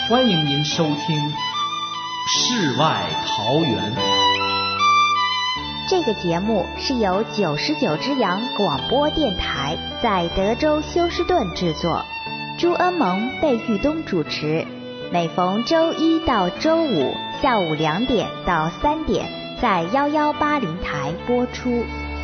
欢迎您收听《世外桃源》。 这个节目是由99之阳广播电台在德州休斯顿制作，朱恩蒙、贝玉东主持，每逢周一到周五下午2点到3点在1180台播出。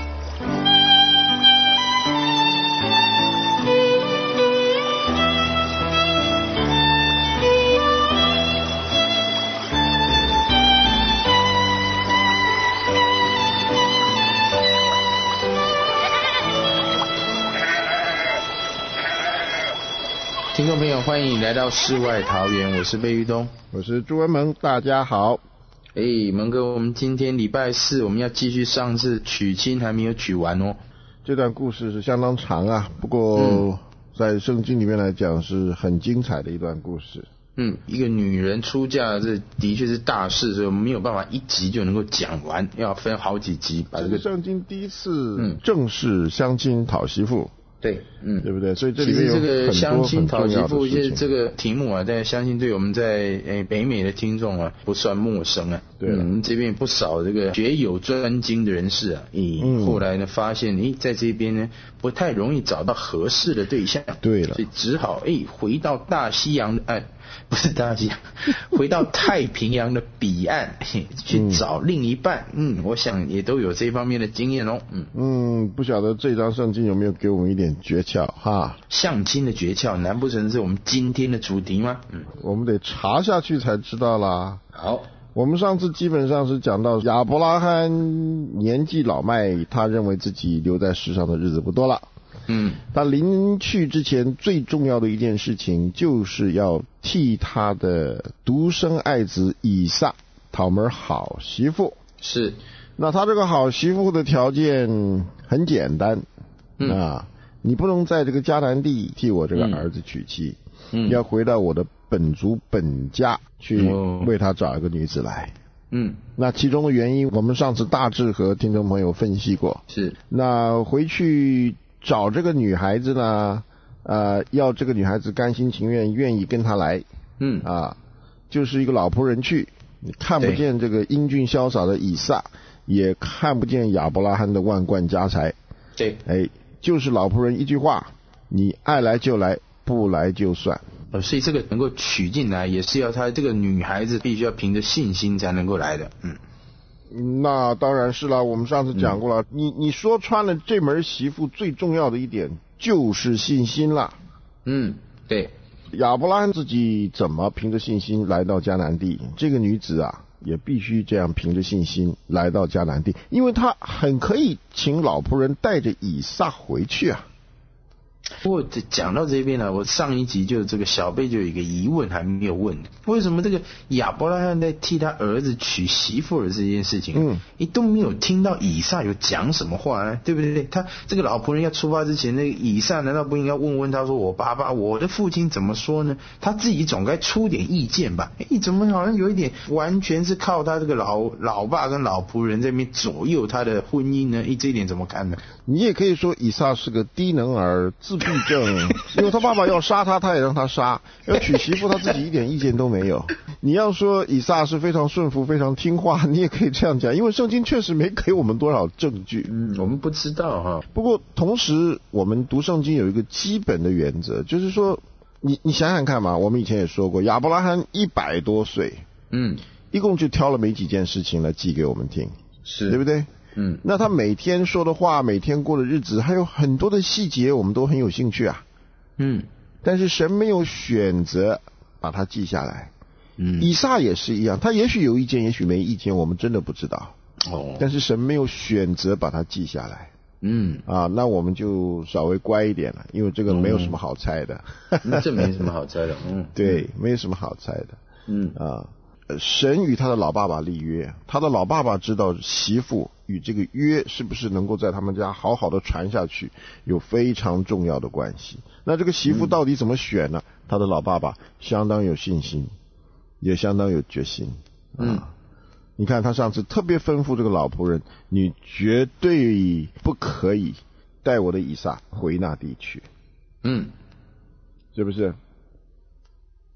听众朋友，欢迎你来到世外桃源，我是贝玉东， 我是朱文蒙，大家好。 蒙哥，我们今天礼拜四，我们要继续上次娶亲还没有娶完哦。 这段故事是相当长啊，不过在圣经里面来讲是很精彩的一段故事。 一个女人出嫁，这的确是大事，所以我们没有办法一集就能够讲完，要分好几集把这个。 圣经第一次正式相亲讨媳妇。 对， 对不对？所以这里面有其实这个相亲讨媳妇这个题目啊，但相信对我们在北美的听众啊不算陌生啊。 对了， 我们这边不少这个学有专精的人士啊，后来呢发现在这边呢不太容易找到合适的对象。 对了， 所以只好回到大西洋的不是大西洋，回到太平洋的彼岸去找另一半。我想也都有这方面的经验哦。 不晓得这张圣经有没有给我们一点诀窍哈？ 相亲的诀窍，难不成是我们今天的主题吗？ 我们得查下去才知道啦。 好， 我们上次基本上是讲到亚伯拉罕年纪老迈，他认为自己留在世上的日子不多了。他临去之前最重要的一件事情，就是要替他的独生爱子以撒讨门好媳妇。 是， 那他这个好媳妇的条件很简单，你不能在这个迦南地替我这个儿子娶妻，要回到我的本族本家去为他找一个女子来。那其中的原因我们上次大致和听众朋友分析过。 是， 那回去找这个女孩子呢，要这个女孩子甘心情愿愿意跟他来，就是一个老仆人去，你看不见这个英俊潇洒的以撒，也看不见亚伯拉罕的万贯家财。 对， 就是老仆人一句话，你爱来就来，不来就算。 所以这个能够娶进来，也是要他这个女孩子必须要凭着信心才能够来的。 那当然是了，我们上次讲过了，你说穿了，这门媳妇最重要的一点就是信心了。 对， 亚伯拉罕自己怎么凭着信心来到迦南地，这个女子啊也必须这样凭着信心来到迦南地，因为她很可以请老仆人带着以撒回去啊。 不过讲到这边呢，我上一集就这个小贝就有一个疑问还没有问，为什么这个亚伯拉罕在替他儿子娶媳妇的这件事情，都没有听到以撒有讲什么话呢？对不对？他这个老仆人要出发之前，那个以撒难道不应该问问他说，我爸爸，我的父亲怎么说呢？他自己总该出点意见吧？怎么好像有一点完全是靠他这个老爸跟老仆人在那边左右他的婚姻呢？这一点怎么看呢？ 你也可以说以撒是个低能儿、自闭症，因为他爸爸要杀他，他也让他杀；要娶媳妇，他自己一点意见都没有。你要说以撒是非常顺服、非常听话，你也可以这样讲，因为圣经确实没给我们多少证据。 我们不知道哈。 不过同时，我们读圣经有一个基本的原则，就是说，你想想看嘛，我们以前也说过，亚伯拉罕100多岁，一共就挑了没几件事情来记给我们听， 是对不对？那他每天说的话，每天过的日子，还有很多的细节，我们都很有兴趣啊。但是神没有选择把它记下来。以撒也是一样，他也许有意见，也许没意见，我们真的不知道。但是神没有选择把它记下来。那我们就稍微乖一点了，因为这个没有什么好猜的。 这没什么好猜的。 对，没有什么好猜的。神与他的老爸爸立约，他的老爸爸知道媳妇与这个约是不是能够在他们家好好的传下去，有非常重要的关系。那这个媳妇到底怎么选呢？他的老爸爸相当有信心，也相当有决心。你看他上次特别吩咐这个老仆人，你绝对不可以带我的以撒回那地去。是不是？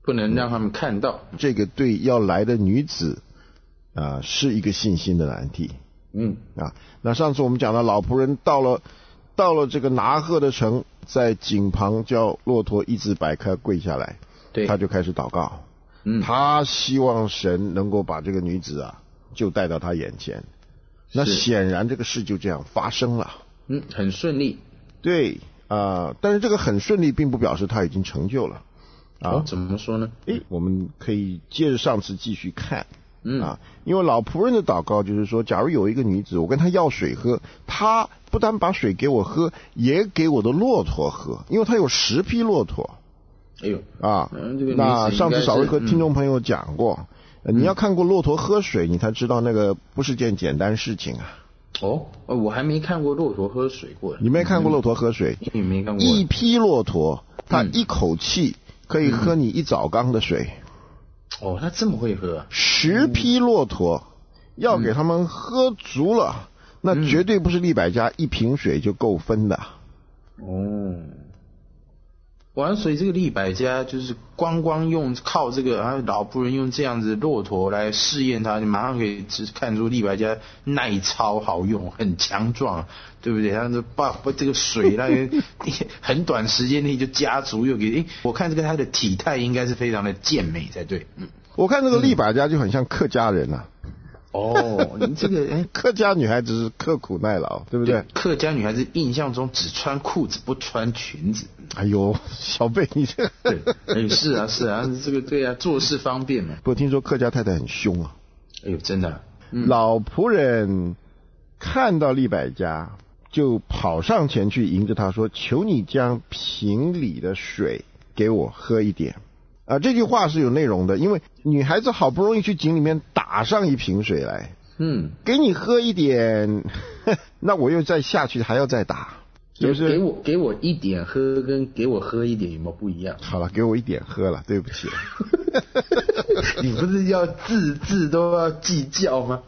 不能让他们看到。 这个对要来的女子是一个信心的难题。那上次我们讲到老仆人到了这个拿鹤的城，在井旁叫骆驼一字摆开跪下来， 对， 他就开始祷告。他希望神能够把这个女子就带到他眼前。那显然这个事就这样发生了。 很顺利。 对但是这个很顺利并不表示他已经成就了。 怎么说呢？ 我们可以接着上次继续看。因为老仆人的祷告就是说，假如有一个女子，我跟她要水喝，她不但把水给我喝，也给我的骆驼喝，因为她有10匹骆驼。那上次稍微和听众朋友讲过，你要看过骆驼喝水，你才知道那个不是件简单事情啊。 我还没看过骆驼喝水过。 你没看过骆驼喝水？ 你没看过。 一匹骆驼，它一口气可以喝你1澡缸的水。 他这么会喝 ？10匹骆驼要给他们喝足了，那绝对不是利百加1瓶水就够分的。 所以这个利百加就是光靠这个老仆人用这样子骆驼来试验他，就马上可以看出利百加耐操好用，很强壮，对不对？他就把这个水那很短时间内就加足，又给我看这个他的体态应该是非常的健美才对。 我看这个利百加就很像客家人啊。 你这个客家女孩子是刻苦耐劳，对不对？ 客家女孩子印象中只穿裤子不穿裙子。 哎呦，小贝你这对，是啊，这个对啊，做事方便嘛。 不过听说客家太太很凶啊。 真的。 老仆人看到利百加，就跑上前去迎着他说：“求你将瓶里的水给我喝一点。”这句话是有内容的，因为女孩子好不容易去井里面打上1瓶水来，给你喝一点，那我又再下去还要再打，是不是？ 给我一点喝跟给我喝一点有没有不一样？ 好了，给我一点喝了，对不起。 你不是要字都要计较吗？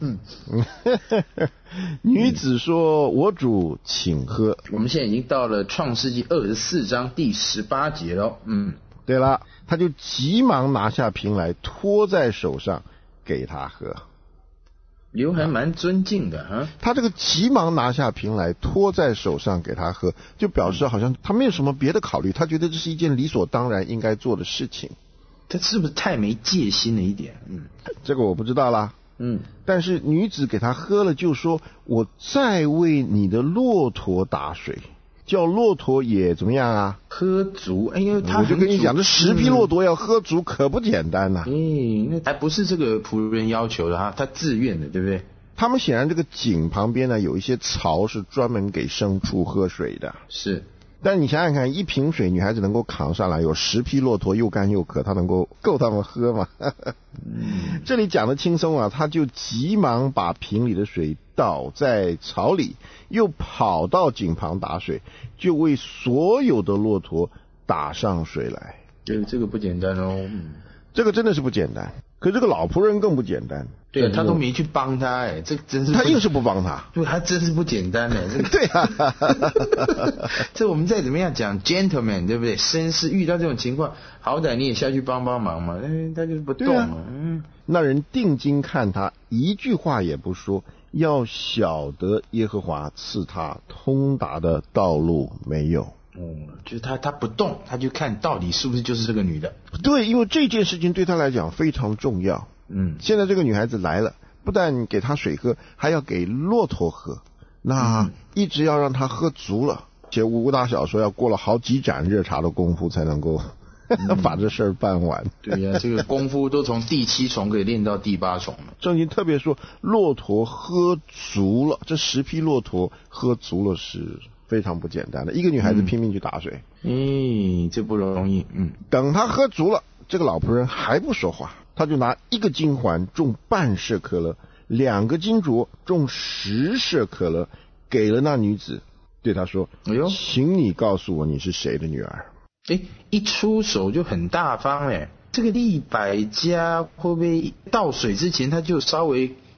女子说：“我主请喝。” 我们现在已经到了创世纪24章第18节了。 对了，他就急忙拿下瓶来，托在手上给他喝。 还蛮尊敬的他这个急忙拿下瓶来，托在手上给他喝，就表示好像他没有什么别的考虑，他觉得这是一件理所当然应该做的事情。 他是不是太没戒心了一点？ 这个我不知道啦。但是女子给他喝了，就说：“我再为你的骆驼打水。”叫骆驼也怎么样啊？ 喝足。因为我就跟你讲，这10匹骆驼要喝足可不简单呐。 那还不是这个仆人要求的他自愿的，对不对？ 他们显然这个井旁边呢有一些槽是专门给牲畜喝水的。 是。 但你想想看，1瓶水女孩子能够扛上来，有10匹骆驼又干又渴，她能够够他们喝吗？这里讲的轻松他就急忙把瓶里的水倒在槽里，又跑到井旁打水，就为所有的骆驼打上水来。 这个不简单哦。 这个真的是不简单。可这个老仆人更不简单。 对，他都没去帮他这真是他硬是不帮他。 对，他真是不简单对啊。 这我们再怎么样讲 gentleman 对不对？绅士遇到这种情况，好歹你也下去帮忙嘛。他就是不动嘛。 那人定睛看他，一句话也不说，要晓得耶和华赐他通达的道路没有。 就是他不动，他就看到底是不是就是这个女的。 对，因为这件事情对他来讲非常重要。现在这个女孩子来了，不但给她水喝，还要给骆驼喝，那一直要让她喝足了。且吴大小说要过了好几盏热茶的功夫才能够把这事儿办完。 对呀，这个功夫都从第7重可以练到第8重了。 圣经特别说，骆驼喝足了，这10匹骆驼喝足了是非常不简单的。一个女孩子拼命去打水， 这不容易。 等她喝足了，这个老仆人还不说话，他就拿1个金环重半舍客勒，2个金镯重10舍客勒，给了那女子，对她说：“请你告诉我你是谁的女儿。” 一出手就很大方这个利百加会不会倒水之前他就稍微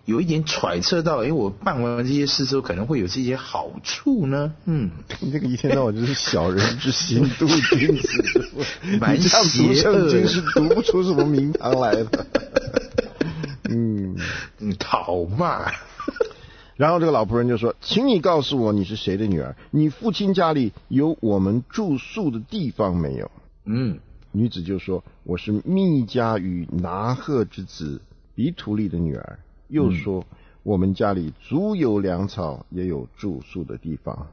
有一点揣测到，我办完这些事之后可能会有这些好处呢？ 这个一天到晚就是小人之心度君子之腹， 蛮你这样读圣经是读不出什么名堂来的。 好嘛。 然后这个老仆人就说：“请你告诉我你是谁的女儿？你父亲家里有我们住宿的地方没有？”女子就说：“我是密迦与拿鹤之子比土利的女儿。”又说：“我们家里足有粮草，也有住宿的地方。”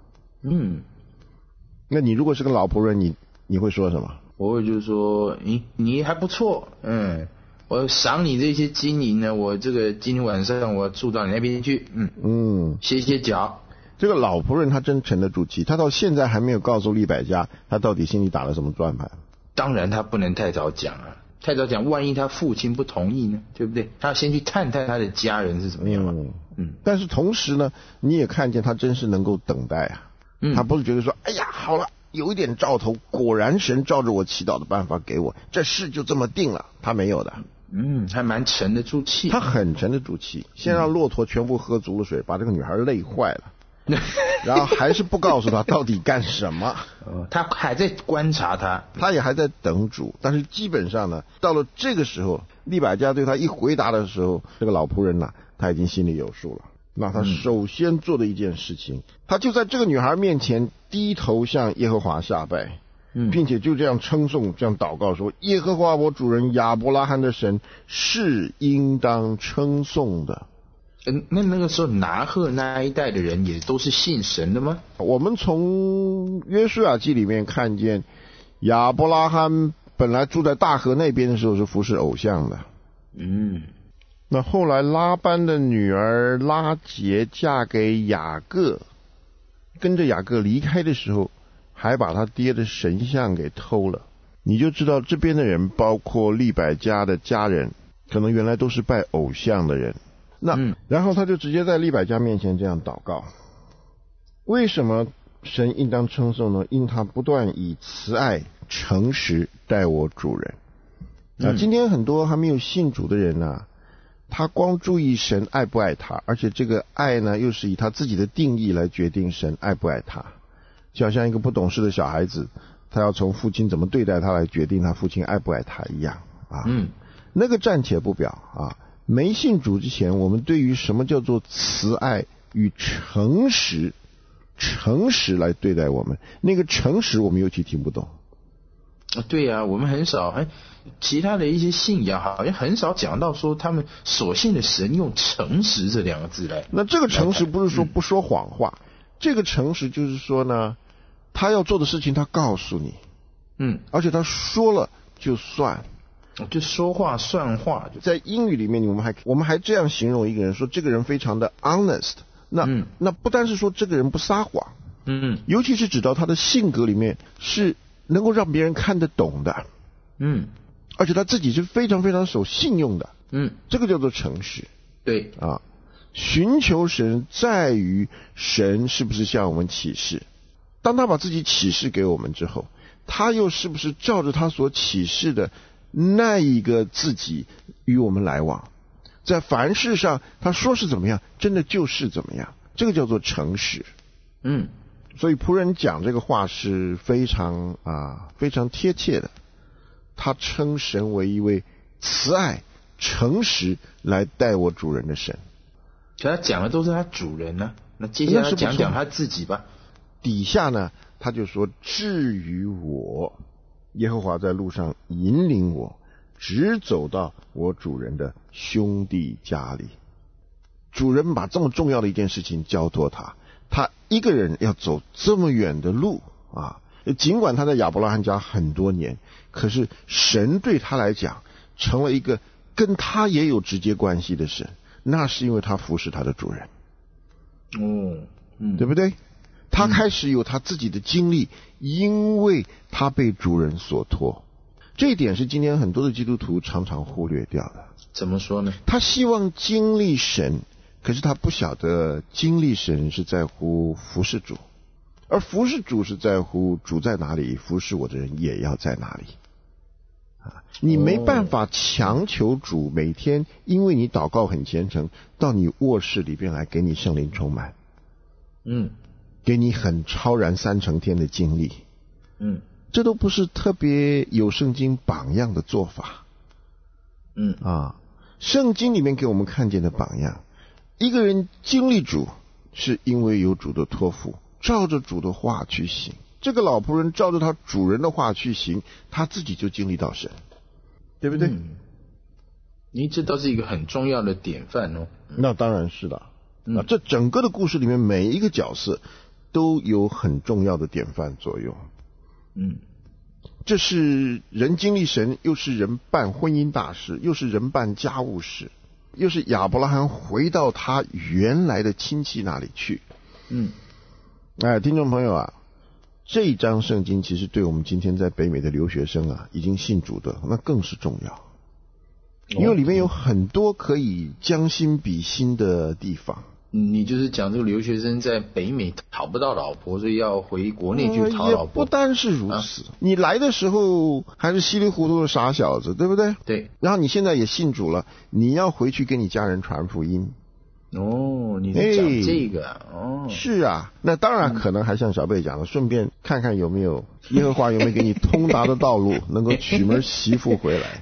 那你如果是个老仆人，你会说什么？ 我会就是说，你还不错，我赏你这些金银呢，我这个今天晚上我住到你那边去，歇歇脚。 这个老仆人他真沉得住气，他到现在还没有告诉利百加他到底心里打了什么转盘。 当然他不能太早讲啊，太早讲万一他父亲不同意呢，对不对？他要先去探探他的家人是怎么样但是同时呢，你也看见他真是能够等待啊，他不是觉得说哎呀好了有一点兆头，果然神照着我祈祷的办法给我，这事就这么定了，他没有的。 还蛮沉得住气， 他很沉得住气。先让骆驼全部喝足了水，把这个女孩累坏了，然后还是不告诉他到底干什么。 他还在观察他也还在等主。但是基本上呢，到了这个时候，利百加对他一回答的时候，这个老仆人他已经心里有数了。那他首先做的一件事情，他就在这个女孩面前低头向耶和华下拜。并且就这样称颂，这样祷告说：耶和华我主人亚伯拉罕的神是应当称颂的。 那个时候拿鹤那一代的人也都是信神的吗？ 我们从约书亚记里面看见，亚伯拉罕本来住在大河那边的时候是服侍偶像的。那后来拉班的女儿拉结嫁给雅各，跟着雅各离开的时候还把他爹的神像给偷了。你就知道这边的人，包括利百加的家人，可能原来都是拜偶像的人。然后他就直接在利百加面前这样祷告：为什么神应当称颂呢？因他不断以慈爱诚实待我主人。今天很多还没有信主的人他光注意神爱不爱他，而且这个爱呢又是以他自己的定义来决定神爱不爱他。就好像一个不懂事的小孩子，他要从父亲怎么对待他来决定他父亲爱不爱他一样那个暂且不表没信主之前，我们对于什么叫做慈爱与诚实来对待我们，那个诚实我们尤其听不懂。 对呀，我们很少其他的一些信仰好像很少讲到说他们所信的神用诚实这两个字来。 那这个诚实不是说不说谎话，这个诚实就是说呢，他要做的事情他告诉你，而且他说了就算， 就说话算话。 在英语里面我们还这样形容一个人，说这个人非常的 honest。那不单是说这个人不撒谎，尤其是指到他的性格里面是能够让别人看得懂的，而且他自己是非常非常守信用的，这个叫做诚实。 对寻求神在于神是不是向我们启示，当他把自己启示给我们之后，他又是不是照着他所启示的那一个自己与我们来往，在凡事上他说是怎么样，真的就是怎么样，这个叫做诚实。所以仆人讲这个话是非常非常贴切的，他称神为一位慈爱诚实来待我主人的神。 可他讲的都是他主人呢，那接下来讲讲他自己吧。 底下呢他就说：至于我，耶和华在路上引领我，直走到我主人的兄弟家里。主人把这么重要的一件事情交托他一个人要走这么远的路尽管他在亚伯拉罕家很多年，可是神对他来讲成了一个跟他也有直接关系的神，那是因为他服侍他的主人。对不对？他开始有他自己的经历，因为他被主人所托。这一点是今天很多的基督徒常常忽略掉的。 怎么说呢？ 他希望经历神，可是他不晓得经历神是在乎服侍主，而服侍主是在乎主在哪里，服侍我的人也要在哪里你没办法强求主每天因为你祷告很虔诚，到你卧室里边来给你圣灵充满，给你很超然3层天的经历，这都不是特别有圣经榜样的做法，圣经里面给我们看见的榜样，一个人经历主是因为有主的托付，照着主的话去行。这个老仆人照着他主人的话去行，他自己就经历到神，对不对？ 这倒是一个很重要的典范哦。 那当然是的。这整个的故事里面每一个角色都有很重要的典范作用。这是人经历神，又是人办婚姻大事，又是人办家务事，又是亚伯拉罕回到他原来的亲戚那里去。听众朋友啊，这一章圣经其实对我们今天在北美的留学生啊，已经信主的那更是重要，因为里面有很多可以将心比心的地方。 你就是讲这个留学生在北美讨不到老婆，所以要回国内去讨老婆。 也不单是如此，你来的时候还是稀里糊涂的傻小子，对不对？ 对。 然后你现在也信主了，你要回去跟你家人传福音。 你是讲这个是啊，那当然可能还像小贝讲的，顺便看看有没有耶和华有没有给你通达的道路，能够娶门媳妇回来。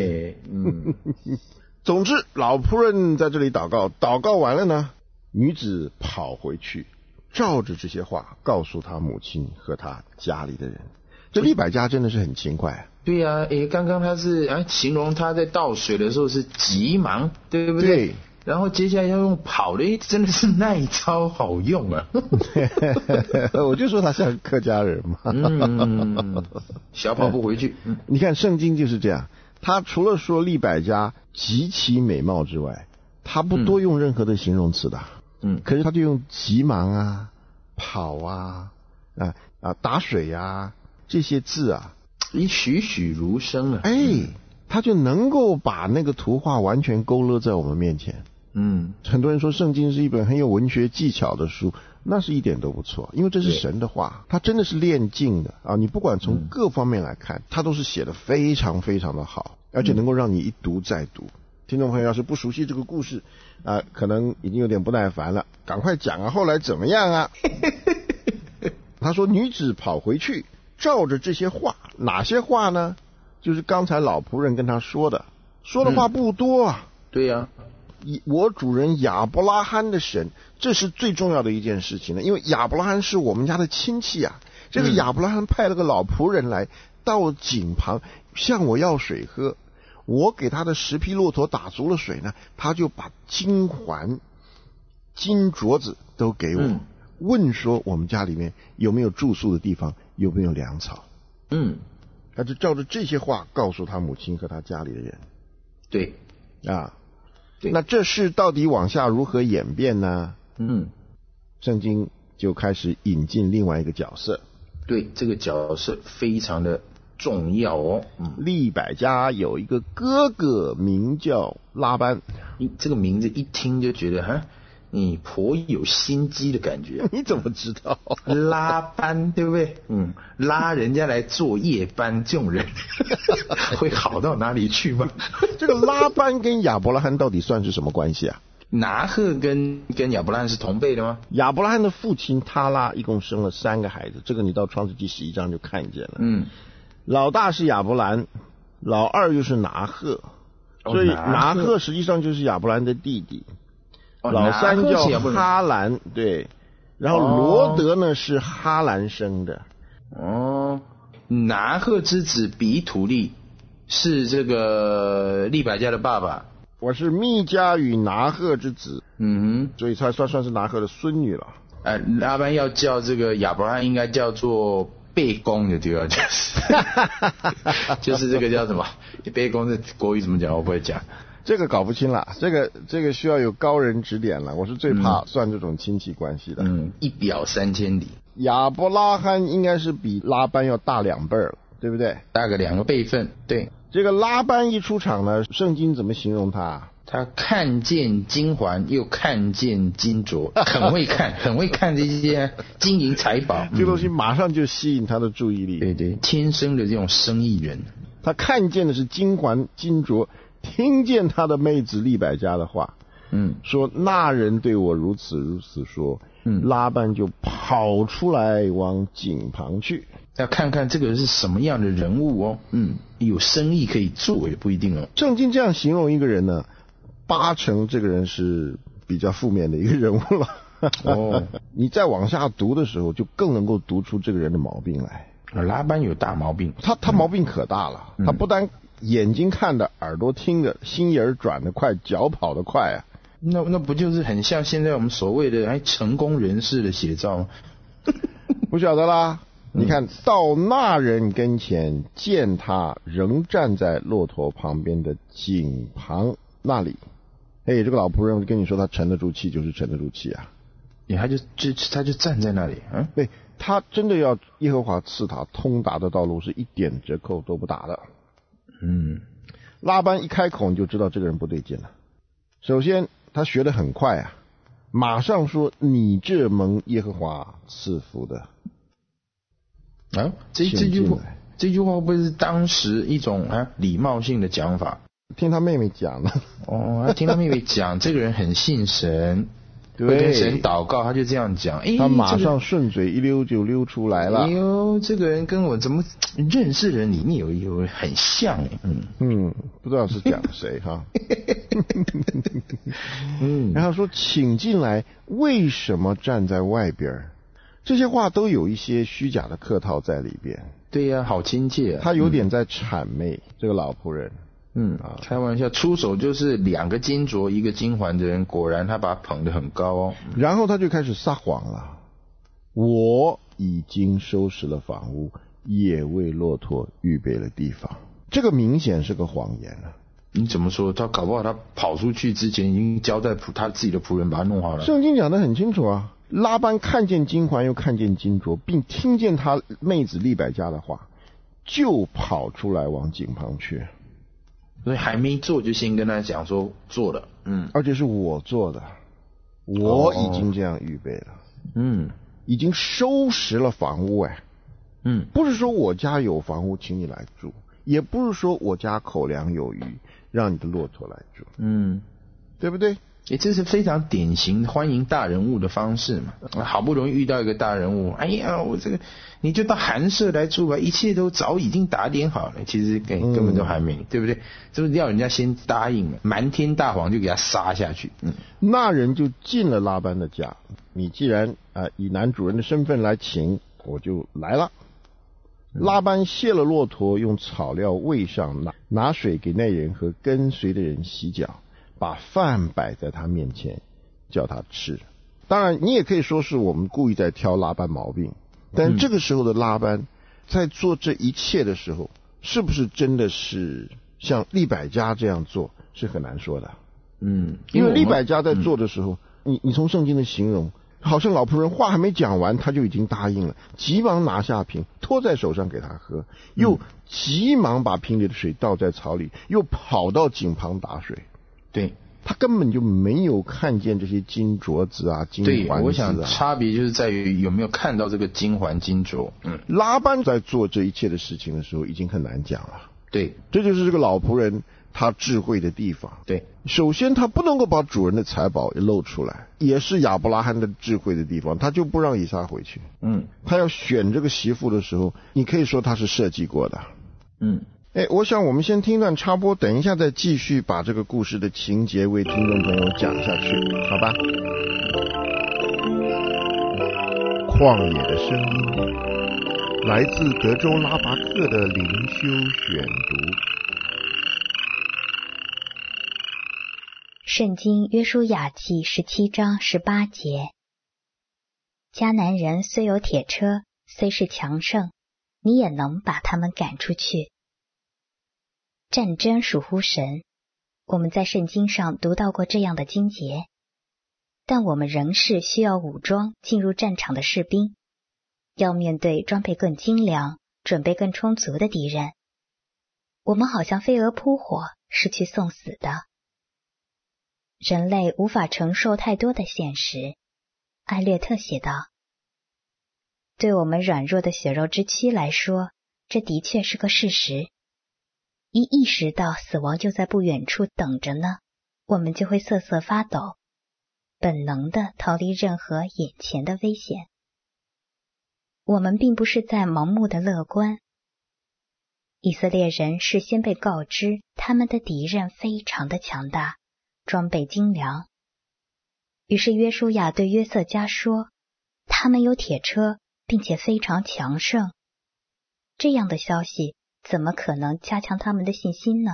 总之，老仆人在这里祷告，祷告完了呢，女子跑回去，照着这些话告诉他母亲和他家里的人。这利百加真的是很勤快。 对呀，刚刚他是形容他在倒水的时候是急忙，对不对？对。然后接下来要用跑的，真的是那一招好用啊！ 我就说他像客家人嘛。 小跑步回去。 你看圣经就是这样，他除了说利百加极其美貌之外，他不多用任何的形容词的。可是他就用急忙啊、跑啊、打水啊这些字啊， 栩栩如生啊。 他就能够把那个图画完全勾勒在我们面前。很多人说圣经是一本很有文学技巧的书，那是一点都不错，因为这是神的话，它真的是练尽的啊！你不管从各方面来看，它都是写得非常非常的好，而且能够让你一读再读。听众朋友要是不熟悉这个故事可能已经有点不耐烦了，赶快讲啊！后来怎么样啊？他说女子跑回去，照着这些话，哪些话呢？就是刚才老仆人跟他说的话不多啊。 对呀。 我主人亚伯拉罕的神，这是最重要的一件事情呢，因为亚伯拉罕是我们家的亲戚啊。这个亚伯拉罕派了个老仆人来到井旁向我要水喝，我给他的10匹骆驼打足了水呢，他就把金环、金镯子都给我，问说我们家里面有没有住宿的地方，有没有粮草。他就照着这些话告诉他母亲和他家里的人。 对那这事到底往下如何演变呢？圣经就开始引进另外一个角色。 对，这个角色非常的重要哦。 利百加有一个哥哥名叫拉班。 这个名字一听就觉得你颇有心机的感觉。 你怎么知道？ 拉班对不对？拉人家来做夜班，这种人会好到哪里去吗？ 这个拉班跟亚伯拉罕到底算是什么关系啊？ 拿鹤跟亚伯拉罕是同辈的吗？ 亚伯拉罕的父亲他拉一共生了3个孩子，这个你到创世纪11章就看见了。老大是亚伯兰，老二又是拿鹤，所以拿鹤实际上就是亚伯兰的弟弟。老三叫哈兰，对，然后罗德呢是哈兰生的。 拿鹤之子比土利是这个利百加的爸爸。 我是密加与拿鹤之子，所以才算是拿鹤的孙女了。 拉班要叫这个亚伯拉罕应该叫做贝公的，对吧？就是这个叫什么？贝公的国语怎么讲？我不会讲。 这个搞不清了，这个需要有高人指点了。我是最怕算这种亲戚关系的。 一表3000里。 亚伯拉罕应该是比拉班要大2倍了，对不对？ 大个2个辈分，对。 这个拉班一出场呢，圣经怎么形容他？ 他看见金环又看见金镯，很会看，很会看这些金银财宝。 这个东西马上就吸引他的注意力。 对对，天生的这种生意人。 他看见的是金环金镯，听见他的妹子利百加的话，说那人对我如此如此说，拉班就跑出来往井旁去。 要看看这个是什么样的人物哦，有生意可以做也不一定哦。 圣经这样形容一个人呢，80%这个人是比较负面的一个人物了。哦，你再往下读的时候，就更能够读出这个人的毛病来。 拉班有大毛病， 他毛病可大了。他不但眼睛看的，耳朵听的，心眼转得快，脚跑得快啊。 那不就是很像现在我们所谓的成功人士的写照吗？ 不晓得啦。你看到那人跟前，见他仍站在骆驼旁边的井旁那里。这个老仆人跟你说他沉得住气，就是沉得住气啊。 他就站在那里， 对，他真的要耶和华赐他通达的道路，是一点折扣都不打的。拉班一开口你就知道这个人不对劲了。首先他学得很快啊，马上说你这蒙耶和华赐福的。 这句话会不会是当时一种礼貌性的讲法？ 听他妹妹讲的。 听他妹妹讲，这个人很信神，会跟神祷告，他就这样讲。 他马上顺嘴一溜就溜出来了。 这个人跟我怎么认识人里面有很像不知道是讲谁哈。然后说请进来，为什么站在外边？这些话都有一些虚假的客套在里边。 对呀，好亲切啊。 他有点在谄媚这个老仆人。 开玩笑，出手就是2个金镯1个金环的人，果然他把他捧得很高哦。 然后他就开始撒谎了。我已经收拾了房屋，也为骆驼预备了地方。这个明显是个谎言啊。 你怎么说？他搞不好他跑出去之前已经交代他自己的仆人把他弄好了。 圣经讲得很清楚啊。拉班看见金环又看见金镯，并听见他妹子利百加的话，就跑出来往井旁去。 所以还没做就先跟他讲说做了。 而且是我做的，我已经这样预备了。已经收拾了房屋。不是说我家有房屋请你来住，也不是说我家口粮有余让你的骆驼来住。对不对？ 这是非常典型欢迎大人物的方式嘛。好不容易遇到一个大人物，我这个你就到寒舍来住吧，一切都早已经打点好了。其实根本都还没，对不对？就是要人家先答应了，瞒天大谎就给他杀下去。 那人就进了拉班的家。你既然以男主人的身份来请，我就来了。拉班卸了骆驼，用草料喂上，拿水给那人和跟随的人洗脚，把饭摆在他面前，叫他吃。当然你也可以说是我们故意在挑拉班毛病，但这个时候的拉班在做这一切的时候，是不是真的是像利百加这样做，是很难说的。因为利百加在做的时候，你从圣经的形容，好像老仆人话还没讲完他就已经答应了，急忙拿下瓶托在手上给他喝，又急忙把瓶里的水倒在槽里，又跑到井旁打水。 对， 他根本就没有看见这些金镯子啊、金环子啊。 对，我想差别就是在于有没有看到这个金环金镯。 拉班在做这一切的事情的时候已经很难讲了。 对， 这就是这个老仆人他智慧的地方。 对， 首先他不能够把主人的财宝露出来，也是亚伯拉罕的智慧的地方，他就不让以撒回去。他要选这个媳妇的时候，你可以说他是设计过的。我想我们先听段插播，等一下再继续把这个故事的情节为听众朋友讲下去，好吧？旷野的声音，来自德州拉拔克的灵修选读。 圣经约书亚记17章18节：迦南人虽有铁车，虽是强盛，你也能把他们赶出去。战争属乎神，我们在圣经上读到过这样的经节，但我们仍是需要武装进入战场的士兵，要面对装备更精良、准备更充足的敌人。 我们好像飞蛾扑火，是去送死的。人类无法承受太多的现实，艾略特写道。对我们软弱的血肉之躯来说，这的确是个事实。一意识到死亡就在不远处等着呢，我们就会瑟瑟发抖，本能地逃离任何眼前的危险。我们并不是在盲目的乐观。以色列人事先被告知他们的敌人非常的强大，装备精良。于是约书亚对约瑟家说，他们有铁车，并且非常强盛。这样的消息怎么可能加强他们的信心呢？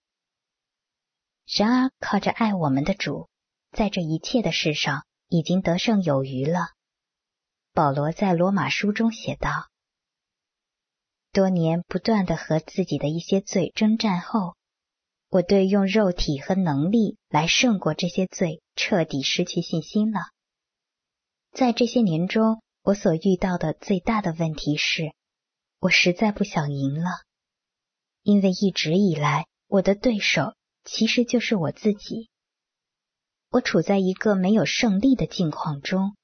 然而靠着爱我们的主，在这一切的事上已经得胜有余了。保罗在罗马书中写道，多年不断地和自己的一些罪征战后，我对用肉体和能力来胜过这些罪彻底失去信心了。在这些年中，我所遇到的最大的问题是，我实在不想赢了，因为一直以来我的对手其实就是我自己。我处在一个没有胜利的境况中。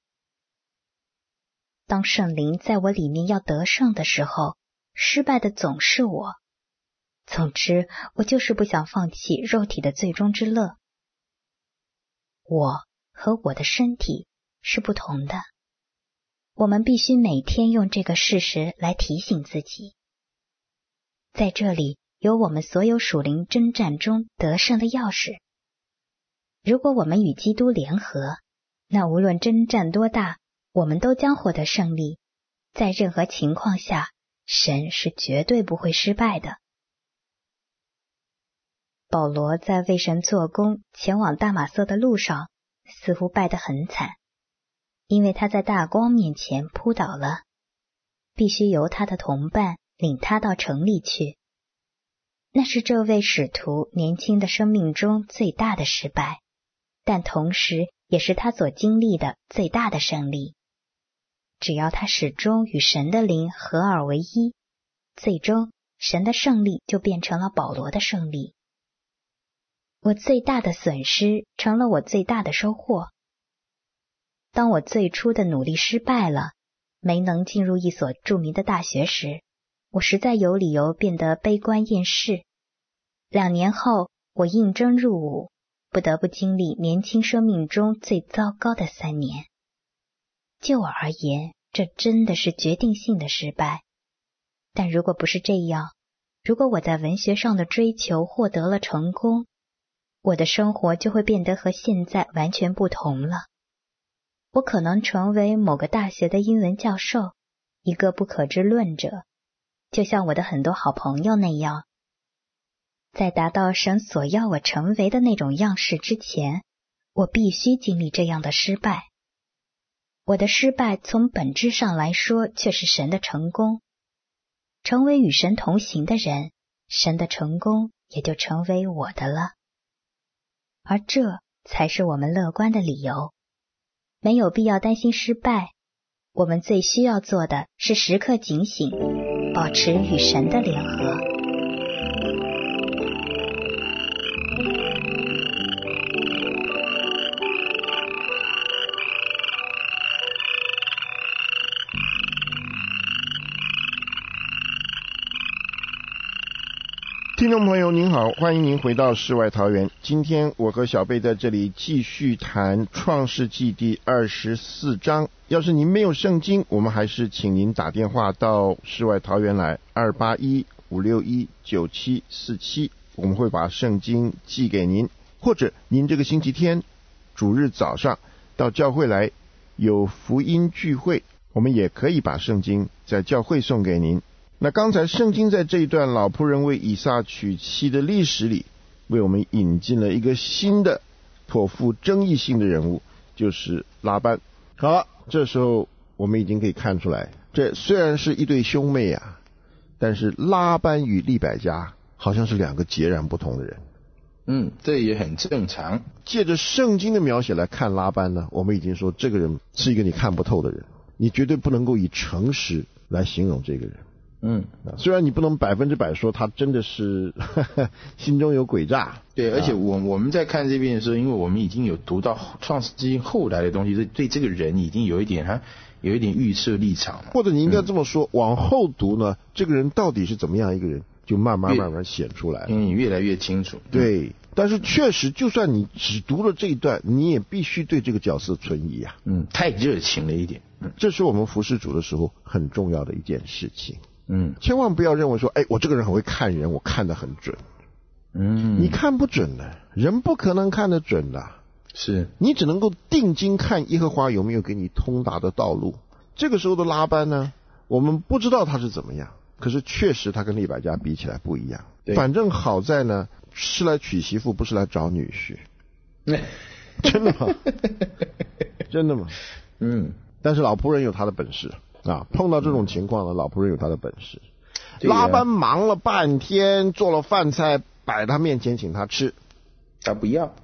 当圣灵在我里面要得胜的时候，失败的总是我。总之，我就是不想放弃肉体的最终之乐。我和我的身体是不同的。我们必须每天用这个事实来提醒自己。在这里有我们所有属灵征战中得胜的钥匙。如果我们与基督联合，那无论征战多大，我们都将获得胜利。在任何情况下，神是绝对不会失败的。保罗在为神做工前往大马色的路上，似乎败得很惨，因为他在大光面前扑倒了，必须由他的同伴领他到城里去。那是这位使徒年轻的生命中最大的失败，但同时也是他所经历的最大的胜利。只要他始终与神的灵合而为一，最终神的胜利就变成了保罗的胜利。我最大的损失成了我最大的收获。当我最初的努力失败了，没能进入一所著名的大学时，我实在有理由变得悲观厌世。2年后，我应征入伍，不得不经历年轻生命中最糟糕的3年。就我而言，这真的是决定性的失败。但如果不是这样，如果我在文学上的追求获得了成功，我的生活就会变得和现在完全不同了。我可能成为某个大学的英文教授，一个不可知论者，就像我的很多好朋友那样。在达到神所要我成为的那种样式之前，我必须经历这样的失败。我的失败从本质上来说却是神的成功。成为与神同行的人，神的成功也就成为我的了。而这才是我们乐观的理由。没有必要担心失败，我们最需要做的是时刻警醒，保持与神的联合。 听众朋友您好，欢迎您回到世外桃源。今天我和小贝在这里继续谈创世纪第24章。要是您没有圣经，我们还是请您打电话到世外桃源来，281-561-9747，我们会把圣经寄给您。或者您这个星期天主日早上到教会来有福音聚会，我们也可以把圣经在教会送给您。那刚才圣经在这一段老仆人为以撒娶妻的历史里，为我们引进了一个新的颇富争议性的人物，就是拉班。好了，这时候我们已经可以看出来，这虽然是一对兄妹啊，但是拉班与利百加好像是2个截然不同的人。 这也很正常。 借着圣经的描写来看拉班呢，我们已经说这个人是一个你看不透的人，你绝对不能够以诚实来形容这个人。 虽然你不能100%说他真的是心中有诡诈。 对，而且我们在看这边的时候，因为我们已经有读到创世纪后来的东西，对这个人已经有一点预设立场了。 或者你应该这么说，往后读呢，这个人到底是怎么样一个人，就慢慢显出来了， 你越来越清楚。 对，但是确实，就算你只读了这一段，你也必须对这个角色存疑啊。 太热情了一点。 这是我们服侍主的时候很重要的一件事情。千万不要认为说，我这个人很会看人，我看得很准。你看不准的，人不可能看得准的。 是， 你只能够定睛看耶和华有没有给你通达的道路。这个时候的拉班呢，我们不知道他是怎么样，可是确实他跟利百加比起来不一样。反正好在呢，是来娶媳妇，不是来找女婿。真的吗？真的吗？但是老仆人有他的本事啊，碰到这种情况呢，老仆人有他的本事。拉班忙了半天，做了饭菜摆他面前请他吃， 他不要。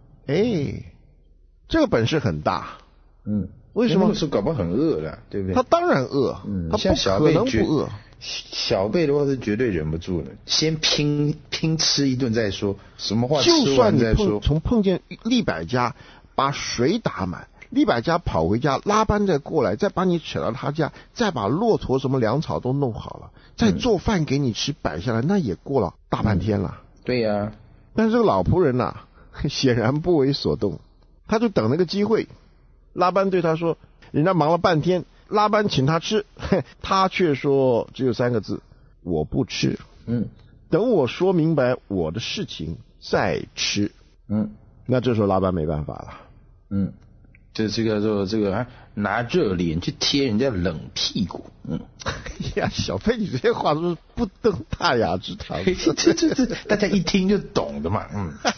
这个本事很大。为什么？ 那个时候搞不好很饿了，对不对？ 他当然饿，他不可能不饿。 小贝的话是绝对忍不住了，先拼吃一顿再说，什么话吃就算你完再说。 碰见利百加把水打满，利百加跑回家，拉班再过来，再把你扯到他家，再把骆驼什么粮草都弄好了，再做饭给你吃摆下来，那也过了大半天了。 对呀。 但是这个老仆人呐，显然不为所动，他就等那个机会。拉班对他说，人家忙了半天，拉班请他吃，他却说只有3个字，我不吃。等我说明白我的事情再吃。那这时候拉班没办法了。 这个拿热脸去贴人家冷屁股。 小佩，你这些话都是不登大雅之堂。 这大家一听就懂的嘛。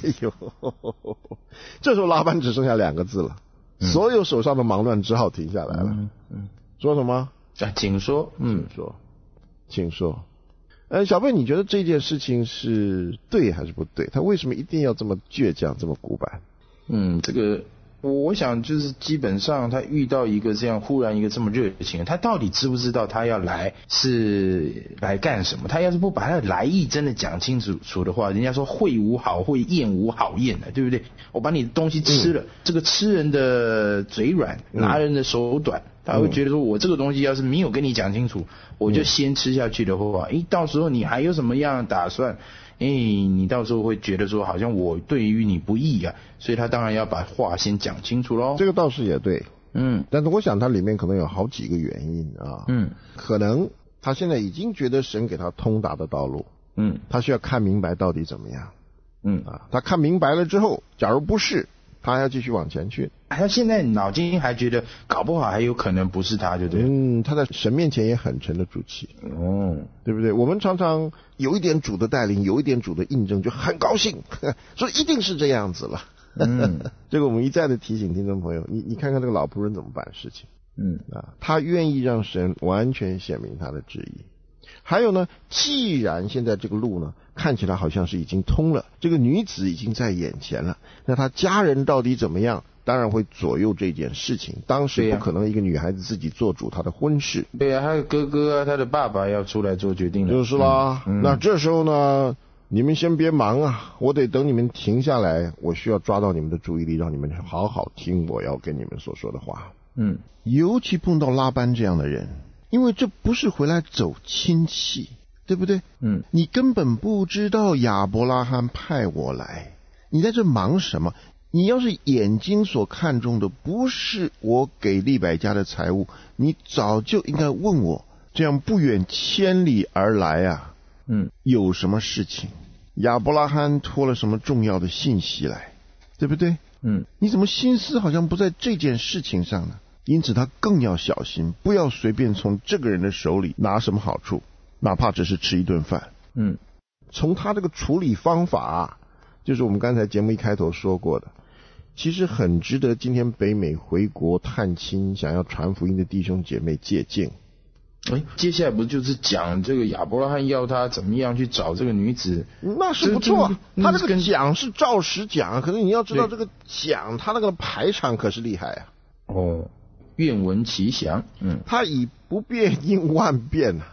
这时候拉班只剩下2个字了。所有手上的忙乱只好停下来了。说什么？ 请说。 请说。小贝，你觉得这件事情是对还是不对？他为什么一定要这么倔强，这么古板？ 这个我想就是基本上他遇到一个这样忽然一个这么热情，他到底知不知道他要来是来干什么？他要是不把他的来意真的讲清楚的话，人家说会无好会，宴无好宴的，对不对？我把你的东西吃了，这个吃人的嘴软，拿人的手短，他会觉得说我这个东西要是没有跟你讲清楚，我就先吃下去的话，到时候你还有什么样的打算？你到时候会觉得说好像我对于你不义啊，所以他当然要把话先讲清楚咯。 这个倒是也对。但是我想他里面可能有好几个原因啊。可能他现在已经觉得神给他通达的道路。他需要看明白到底怎么样。他看明白了之后，假如不是，他还要继续往前去。 他现在脑筋还觉得搞不好还有可能不是他，对不对？ 他在神面前也很沉得住气。对不对？我们常常有一点主的带领，有一点主的印证，就很高兴，说一定是这样子了。这个我们一再的提醒听众朋友，你看看这个老仆人怎么办事情。他愿意让神完全显明他的旨意。还有呢，既然现在这个路呢看起来好像是已经通了，这个女子已经在眼前了，那他家人到底怎么样，当然会左右这件事情。当时不可能一个女孩子自己做主她的婚事。 对啊，她的哥哥啊，她的爸爸要出来做决定了。 就是啦。那这时候呢，你们先别忙啊，我得等你们停下来，我需要抓到你们的注意力，让你们好好听我要跟你们所说的话。尤其碰到拉班这样的人，因为这不是回来走亲戚，对不对？你根本不知道亚伯拉罕派我来，你在这忙什么？你要是眼睛所看重的不是我给利百加的财物，你早就应该问我，这样不远千里而来啊。有什么事情？亚伯拉罕托了什么重要的信息来，对不对？你怎么心思好像不在这件事情上呢？因此他更要小心，不要随便从这个人的手里拿什么好处，哪怕只是吃一顿饭。从他这个处理方法，就是我们刚才节目一开头说过的，其实很值得今天北美回国探亲想要传福音的弟兄姐妹借鉴。 接下来不就是讲这个亚伯拉罕要他怎么样去找这个女子？ 那是不错，他这个讲是照实讲，可是你要知道这个讲他那个排场可是厉害啊。愿闻其详。他以不变应万变啊，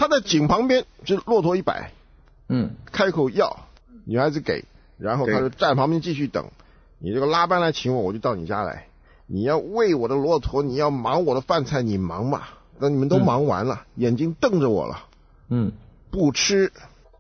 他在井旁边，就骆驼100，开口要，女孩子给，然后他就站旁边继续等。你这个拉班来请我，我就到你家来。你要喂我的骆驼，你要忙我的饭菜，你忙嘛。那你们都忙完了，眼睛瞪着我了，不吃。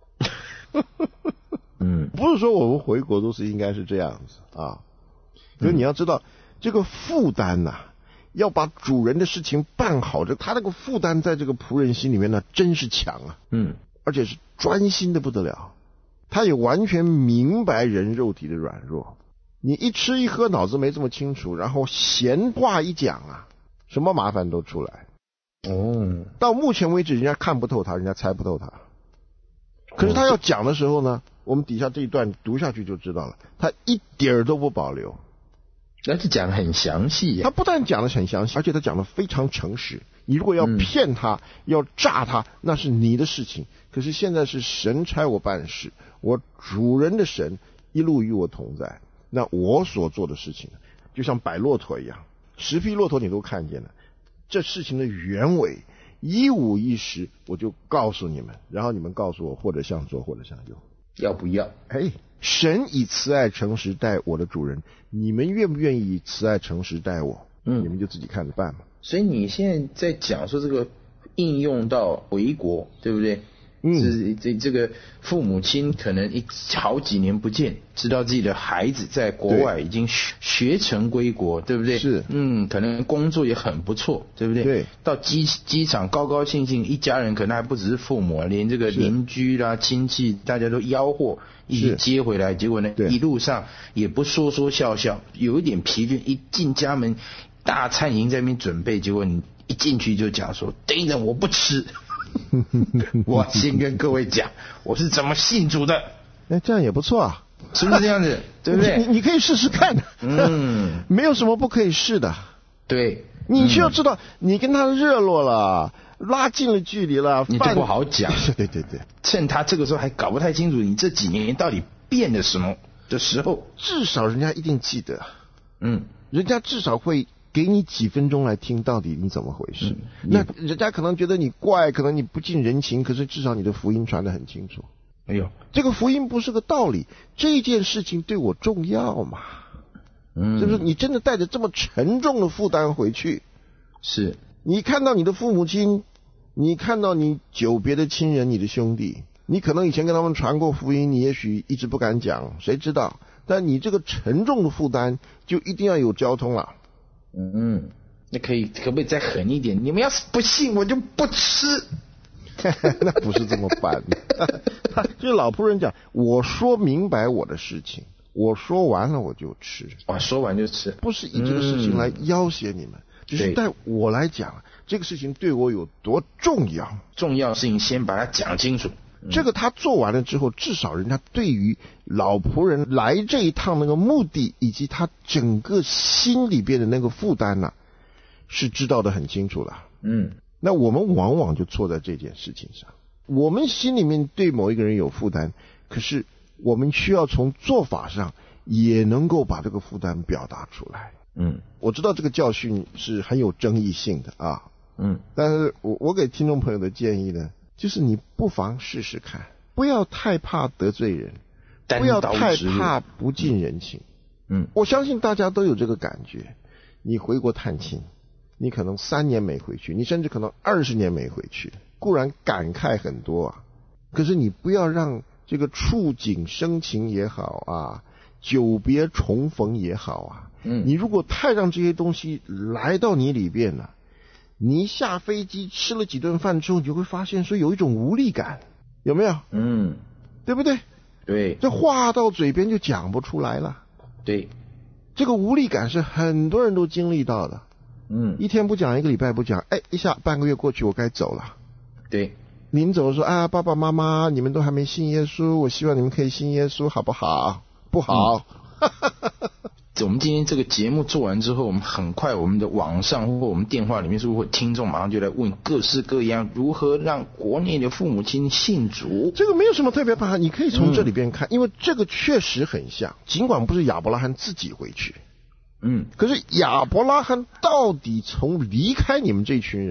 不是说我们回国都是应该是这样子啊，可是你要知道，这个负担呐，要把主人的事情办好，他那个负担在这个仆人心里面呢，真是强啊，而且是专心的不得了。他也完全明白人肉体的软弱。你一吃一喝脑子没这么清楚，然后闲话一讲啊，什么麻烦都出来。到目前为止，人家看不透他，人家猜不透他。可是他要讲的时候呢，我们底下这一段读下去就知道了，他一点儿都不保留。 而且讲得很详细呀。 他不但讲得很详细，而且他讲得非常诚实。你如果要骗他，要诈他，那是你的事情。可是现在是神差我办事，我主人的神一路与我同在。那我所做的事情，就像摆骆驼一样，10匹骆驼你都看见了。这事情的原委一五一十，我就告诉你们，然后你们告诉我，或者向左，或者向右， 要不要？ 神以慈爱诚实待我的主人，你们愿不愿意以慈爱诚实待我？你们就自己看着办嘛。 所以你现在在讲说这个应用到回国，对不对？这个父母亲可能好几年不见，知道自己的孩子在国外已经学成归国，对不对？ 是， 可能工作也很不错，对不对？ 对。 到机场高高兴兴，一家人可能还不只是父母，连这个邻居啦、亲戚，大家都吆喝一起接回来。结果呢，一路上也不说笑笑，有一点疲倦。一进家门，大餐已经在那边准备，结果你一进去就讲说：“等一等，我不吃。”我先跟各位讲，我是怎么信主的。 这样也不错啊， 是不是这样子？对不对？ 你可以试试看。没有什么不可以试的。 对， 你需要知道，你跟他热络了，拉近了距离了， 你就不好讲。 对， 趁他这个时候还搞不太清楚你这几年到底变了什么的时候， 至少人家一定记得。人家至少会给你几分钟来听到底你怎么回事。那人家可能觉得你怪，可能你不近人情，可是至少你的福音传得很清楚。这个福音不是个道理，这件事情对我重要嘛。就是你真的带着这么沉重的负担回去， 是你看到你的父母亲，你看到你久别的亲人，你的兄弟，你可能以前跟他们传过福音，你也许一直不敢讲，谁知道？但你这个沉重的负担就一定要有交通了。 那可不可以再狠一点？你们要是不信，我就不吃。 那不是这么办的。就是老仆人讲，我说明白我的事情，我说完了我就吃。 说完就吃， 不是以这个事情来要挟你们，只是带我来讲，这个事情对我有多重要。 重要的事情先把它讲清楚。 这个他做完了之后，至少人家对于老仆人来这一趟那个目的，以及他整个心里边的那个负担呢，是知道的很清楚了。那我们往往就错在这件事情上，我们心里面对某一个人有负担，可是我们需要从做法上也能够把这个负担表达出来。我知道这个教训是很有争议性的啊。但是我给听众朋友的建议呢，就是你不妨试试看，不要太怕得罪人，不要太怕不近人情。我相信大家都有这个感觉。你回国探亲，你可能3年没回去，你甚至可能20年没回去，固然感慨很多啊，可是你不要让这个触景生情也好啊，久别重逢也好啊，你如果太让这些东西来到你里边了，你一下飞机吃了几顿饭之后，你就会发现说有一种无力感，有没有？对不对？ 对， 这话到嘴边就讲不出来了。 对， 这个无力感是很多人都经历到的。一天不讲，1个礼拜不讲，一下半个月过去，我该走了。 对， 临走说爸爸妈妈，你们都还没信耶稣，我希望你们可以信耶稣，好不好？不好。 我们今天这个节目做完之后，我们很快我们的网上或我们电话里面是不是会听众马上就来问各式各样如何让国内的父母亲信主？ 这个没有什么特别怕，你可以从这里边看，因为这个确实很像，尽管不是亚伯拉罕自己回去，可是亚伯拉罕到底从离开你们这群人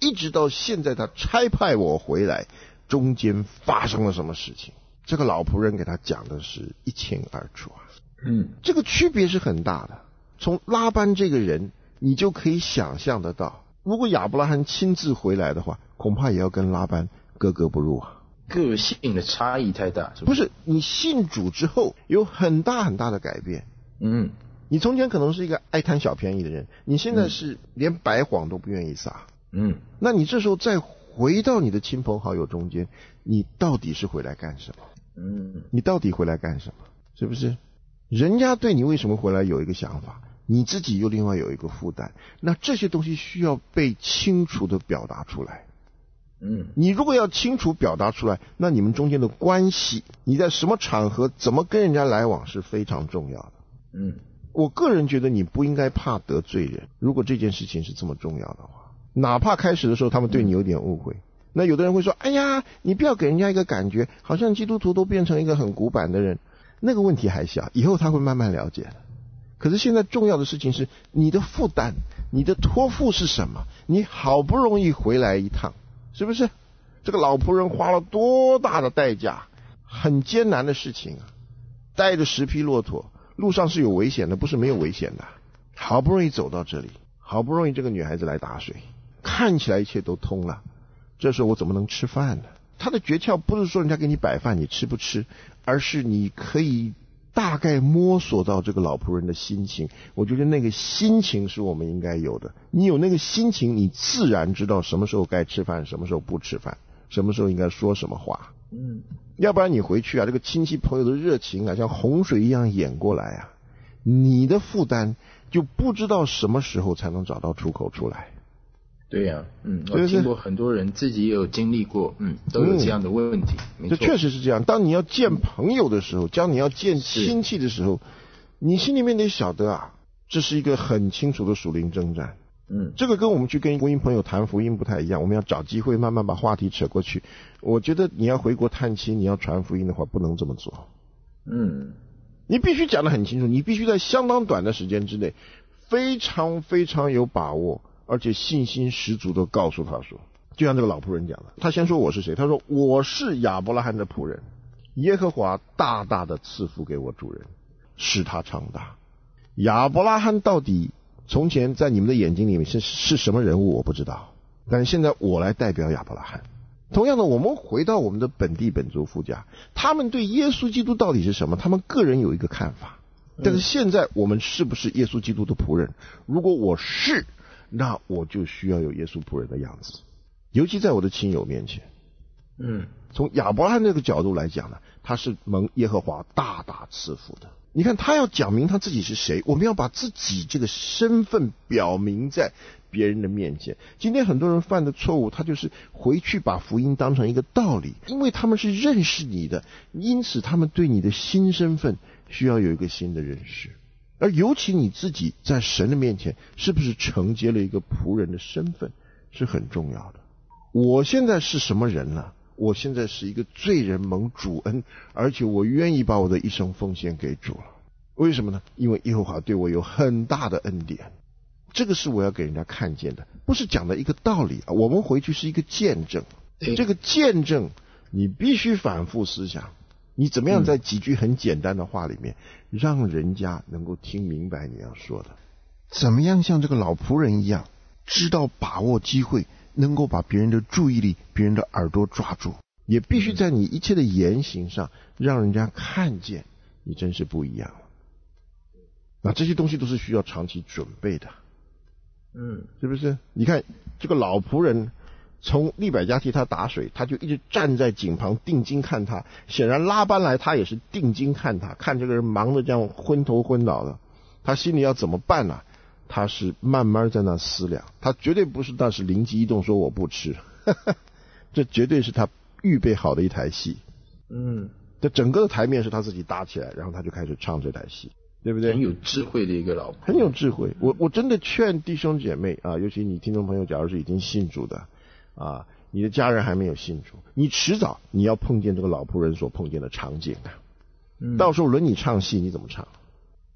一直到现在他差派我回来，中间发生了什么事情，这个老仆人给他讲的是一清二楚啊。这个区别是很大的。从拉班这个人你就可以想象得到，如果亚伯拉罕亲自回来的话，恐怕也要跟拉班格格不入啊。 个性的差异太大， 不是你信主之后有很大很大的改变。你从前可能是一个爱贪小便宜的人，你现在是连白谎都不愿意撒。那你这时候再回到你的亲朋好友中间，你到底是回来干什么？你到底回来干什么？是不是？人家对你为什么回来有一个想法，你自己又另外有一个负担，那这些东西需要被清楚的表达出来。你如果要清楚表达出来，那你们中间的关系，你在什么场合怎么跟人家来往是非常重要的。我个人觉得你不应该怕得罪人，如果这件事情是这么重要的话，哪怕开始的时候他们对你有点误会，那有的人会说，哎呀，你不要给人家一个感觉好像基督徒都变成一个很古板的人，那个问题还小，以后他会慢慢了解的。可是现在重要的事情是你的负担，你的托付是什么？你好不容易回来一趟，是不是？这个老仆人花了多大的代价，很艰难的事情啊，带着10匹骆驼，路上是有危险的，不是没有危险的。好不容易走到这里，好不容易这个女孩子来打水，看起来一切都通了，这时候我怎么能吃饭呢？他的诀窍不是说人家给你摆饭你吃不吃，而是你可以大概摸索到这个老仆人的心情。我觉得那个心情是我们应该有的，你有那个心情，你自然知道什么时候该吃饭，什么时候不吃饭，什么时候应该说什么话。要不然你回去啊，这个亲戚朋友的热情啊，像洪水一样演过来啊，你的负担就不知道什么时候才能找到出口出来。 对呀，我听过很多人自己也有经历过，都有这样的问题。 这确实是这样。当你要见朋友的时候，当你要见亲戚的时候，你心里面得晓得啊，这是一个很清楚的属灵征战。这个跟我们去跟福音朋友谈福音不太一样，我们要找机会慢慢把话题扯过去。我觉得你要回国探亲，你要传福音的话，不能这么做。你必须讲得很清楚，你必须在相当短的时间之内，非常非常有把握，而且信心十足的告诉他说，就像这个老仆人讲的，他先说我是谁，他说我是亚伯拉罕的仆人，耶和华大大的赐福给我主人，使他长大。亚伯拉罕到底从前在你们的眼睛里面是什么人物我不知道，但是现在我来代表亚伯拉罕。同样的，我们回到我们的本地本族父家，他们对耶稣基督到底是什么，他们个人有一个看法。但是现在我们是不是耶稣基督的仆人？如果我是，那我就需要有耶稣仆人的样子，尤其在我的亲友面前。从亚伯拉罕这个角度来讲呢，他是蒙耶和华大大赐福的。你看他要讲明他自己是谁，我们要把自己这个身份表明在别人的面前。今天很多人犯的错误，他就是回去把福音当成一个道理，因为他们是认识你的，因此他们对你的新身份需要有一个新的认识。而尤其你自己在神的面前是不是承接了一个仆人的身份是很重要的。我现在是什么人呢？我现在是一个罪人蒙主恩，而且我愿意把我的一生奉献给主了。为什么呢？因为耶和华对我有很大的恩典，这个是我要给人家看见的，不是讲的一个道理啊。我们回去是一个见证，这个见证你必须反复思想，你怎么样在几句很简单的话里面让人家能够听明白你要说的，怎么样像这个老仆人一样知道把握机会，能够把别人的注意力，别人的耳朵抓住，也必须在你一切的言行上让人家看见你真是不一样了。那这些东西都是需要长期准备的，是不是？你看这个老仆人从利百加替他打水，他就一直站在井旁定睛看他，显然拉班来他也是定睛看他，看这个人忙得这样昏头昏脑的，他心里要怎么办呢？他是慢慢在那思量，他绝对不是当时灵机一动说我不吃，这绝对是他预备好的一台戏。这整个的台面是他自己搭起来，然后他就开始唱这台戏，对不对？ 很有智慧的一个老婆， 很有智慧。我真的劝弟兄姐妹啊，尤其你听众朋友，假如是已经信主的啊，你的家人还没有信主，你迟早你要碰见这个老仆人所碰见的场景啊。到时候轮你唱戏，你怎么唱？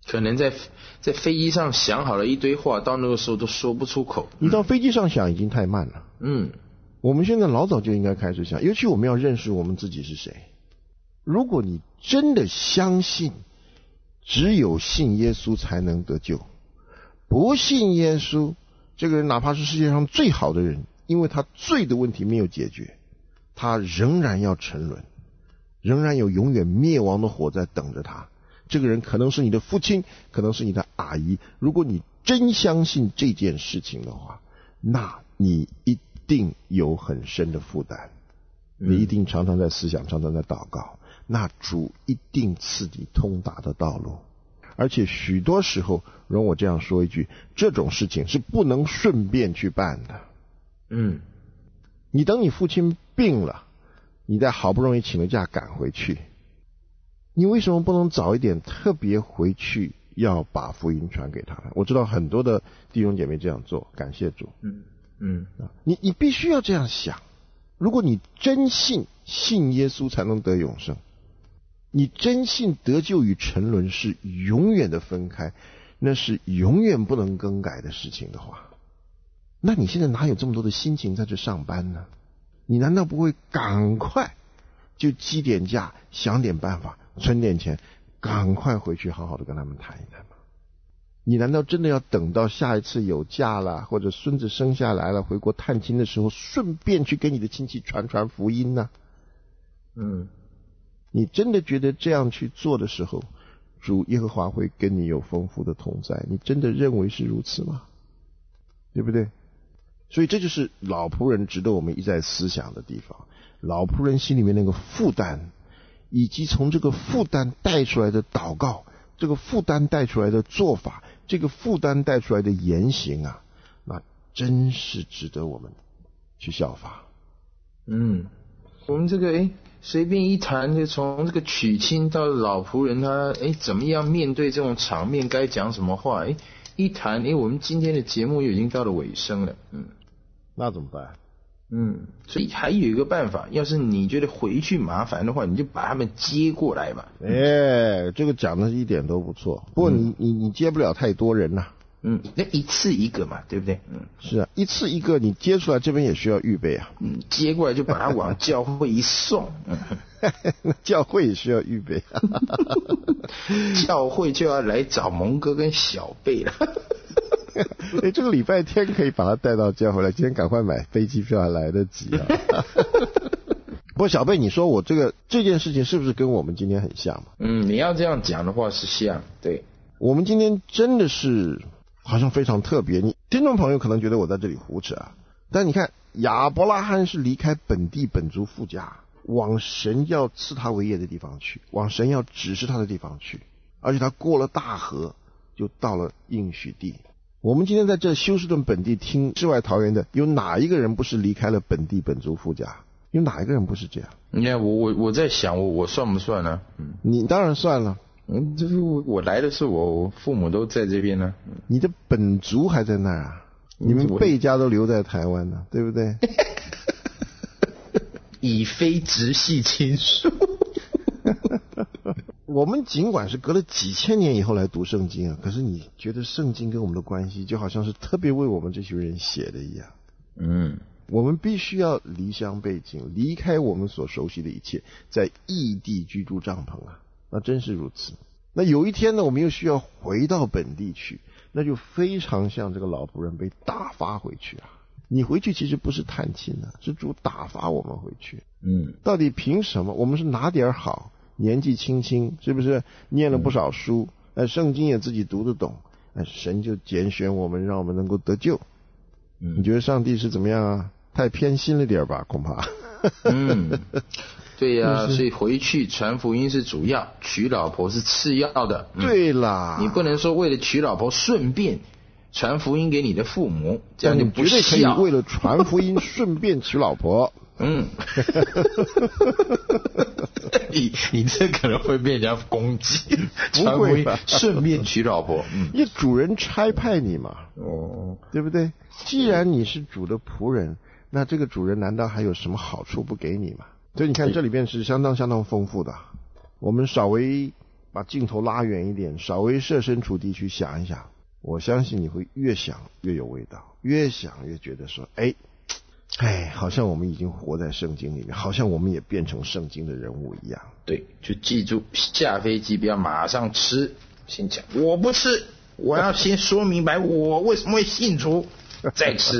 可能在飞机上想好了一堆话，到那个时候都说不出口。 你到飞机上想已经太慢了。我们现在老早就应该开始想，尤其我们要认识我们自己是谁。如果你真的相信只有信耶稣才能得救，不信耶稣，这个人哪怕是世界上最好的人，因为他罪的问题没有解决，他仍然要沉沦，仍然有永远灭亡的火在等着他。这个人可能是你的父亲，可能是你的阿姨。如果你真相信这件事情的话，那你一定有很深的负担，你一定常常在思想，常常在祷告，那主一定赐你通达的道路。而且许多时候，容我这样说一句，这种事情是不能顺便去办的。你等你父亲病了，你再好不容易请了假赶回去，你为什么不能早一点特别回去要把福音传给他呢？我知道很多的弟兄姐妹这样做，感谢主。你必须要这样想。如果你真信耶稣才能得永生，你真信得救与沉沦是永远的分开，那是永远不能更改的事情的话，那你现在哪有这么多的心情在这上班呢？你难道不会赶快就积点假，想点办法，存点钱，赶快回去好好的跟他们谈一谈吗？你难道真的要等到下一次有假了，或者孙子生下来了，回国探亲的时候，顺便去给你的亲戚传福音呢？你真的觉得这样去做的时候，主耶和华会跟你有丰富的同在？你真的认为是如此吗？对不对？所以这就是老仆人值得我们一再思想的地方。老仆人心里面那个负担，以及从这个负担带出来的祷告，这个负担带出来的做法，这个负担带出来的言行啊，那真是值得我们去效法。 我们这个随便一谈，就从这个娶亲到老仆人他怎么样面对这种场面，该讲什么话，一谈我们今天的节目又已经到了尾声了。 那怎么办？ 所以还有一个办法，要是你觉得回去麻烦的话，你就把他们接过来嘛。 这个讲的一点都不错。不过你接不了太多人呐。 那一次一个嘛，对不对？ 是啊，一次一个，你接出来这边也需要预备啊。 接过来就把他往教会一送。 那教会也需要预备。 教会就要来找蒙哥跟小贝了。 这个礼拜天可以把他带到教会来，今天赶快买飞机票还来得及啊。不过小贝，你说我这件事情是不是跟我们今天很像嘛？ 你要这样讲的话是像。对， 我们今天真的是好像非常特别。你听众朋友可能觉得我在这里胡扯啊，但你看亚伯拉罕是离开本地本族父家，往神要赐他为业的地方去，往神要指示他的地方去，而且他过了大河就到了应许地。我们今天在这休斯顿本地听世外桃源的，有哪一个人不是离开了本地本族父家？有哪一个人不是这样？ 你看我在想我算不算呢？ 你当然算了。 就是我来的时候，我父母都在这边呢。 你的本族还在那儿啊？你们贝家都留在台湾呢，对不对？ 已非直系亲属。 我们尽管是隔了几千年以后来读圣经啊，可是你觉得圣经跟我们的关系就好像是特别为我们这群人写的一样。我们必须要离乡背井，离开我们所熟悉的一切，在异地居住帐篷啊，那真是如此。那有一天呢，我们又需要回到本地去，那就非常像这个老仆人被打发回去啊。你回去其实不是探亲啊，是主打发我们回去。到底凭什么？我们是哪点好？年纪轻轻，是不是念了不少书？圣经也自己读得懂，神就拣选我们，让我们能够得救。你觉得上帝是怎么样啊？太偏心了点吧，恐怕。 对呀，所以回去传福音是主要，娶老婆是次要的。 对啦， 你不能说为了娶老婆顺便传福音给你的父母，这样就不绝对可以为了传福音顺便娶老婆。 你这可能会被人家攻击。 不会吧？ 顺便娶老婆。 因为主人差派你嘛，对不对？既然你是主的仆人，那这个主人难道还有什么好处不给你吗？所以你看这里边是相当丰富的。我们稍微把镜头拉远一点，稍微设身处地去想一想，我相信你会越想越有味道，越想越觉得说，好像我们已经活在圣经里面，好像我们也变成圣经的人物一样。 对，就记住下飞机不要马上吃，先讲我不吃，我要先说明白我为什么会信主，再吃。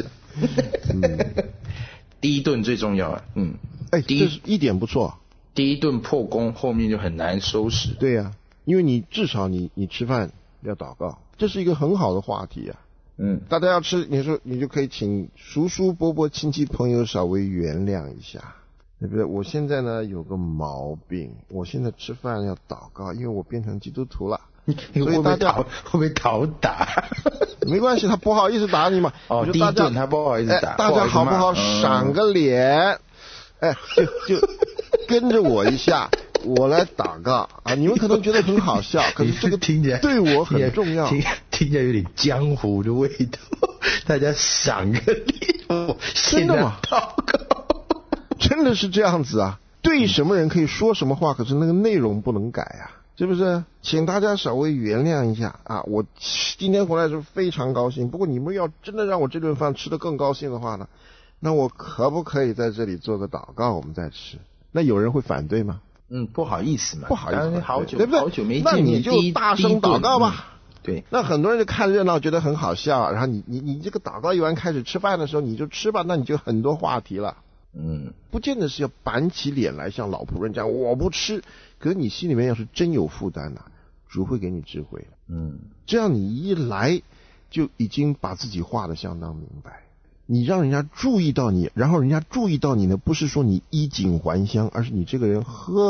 第一顿最重要啊。 这是一点不错。 第一顿破功，后面就很难收拾。 对呀，因为你至少你吃饭要祷告，这是一个很好的话题啊。大家要吃，你说你就可以请叔叔伯伯亲戚朋友稍微原谅一下，对不对？我现在呢有个毛病，我现在吃饭要祷告，因为我变成基督徒了。 所以大家会不会讨打？ 没关系，他不好意思打你嘛。 第一顿他不好意思打， 大家好不好赏个脸？就跟着我一下，我来祷告啊！你们可能觉得很好笑，可是这个听起来对我很重要， 听起来有点江湖的味道。大家赏个脸， 真的吗？ 祷告， 真的是这样子啊！对什么人可以说什么话，可是那个内容不能改啊，是不是？请大家稍微原谅一下啊！我今天回来是非常高兴，不过你们要真的让我这顿饭吃得更高兴的话呢，那我可不可以在这里做个祷告，我们再吃？那有人会反对吗？ 不好意思嘛， 不好意思， 好久对不对？ 好久没见面， 那你就大声祷告吧。 对， 那很多人就看热闹，觉得很好笑，然后你这个祷告一完开始吃饭的时候，你就吃吧，那你就很多话题了。不见得是要板起脸来像老仆人这样我不吃，可是你心里面要是真有负担啊，主会给你智慧。这样你一来就已经把自己画得相当明白。你让人家注意到你，然后人家注意到你呢，不是说你衣锦还乡，而是你这个人